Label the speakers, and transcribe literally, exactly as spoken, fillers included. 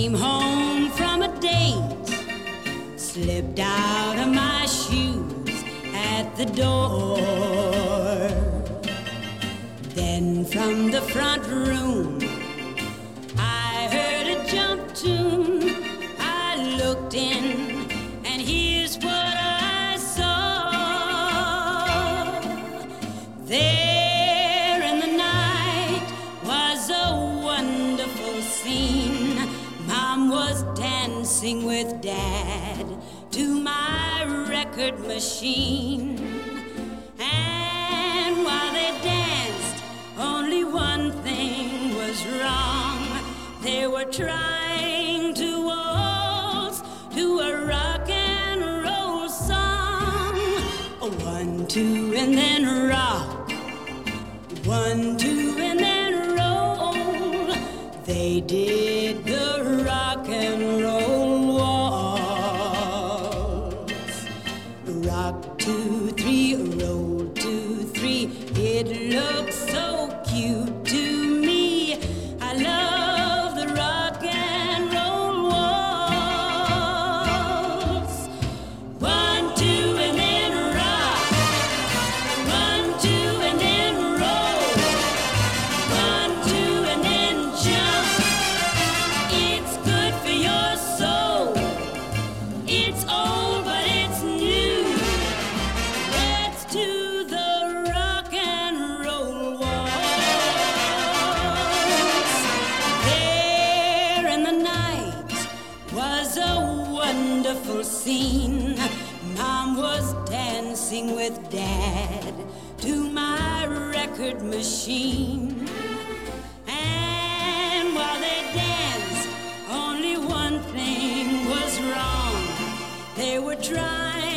Speaker 1: came home from a date, slipped out of my shoes at the door. Then from the front room I heard a jump tune. I looked in and here's what I saw. There in the night was a wonderful scene. Mom was dancing with Dad to my record machine. And while they danced, only one thing was wrong. They were trying to waltz to a rock and roll song. One, two, and then rock. One, two, and then roll. They did the rock and roll waltz. Rock, two, three, roll, two, three. It looks so cute to me. I love the rock and roll waltz. One, two, and then rock. One, two, and then roll. One, two, and then jump. It's good for your soul. It's old, but it's new. Let's do the rock and roll waltz. There in the night was a wonderful scene. Mom was dancing with Dad to my record machine. And while they danced, only one thing was wrong. They were trying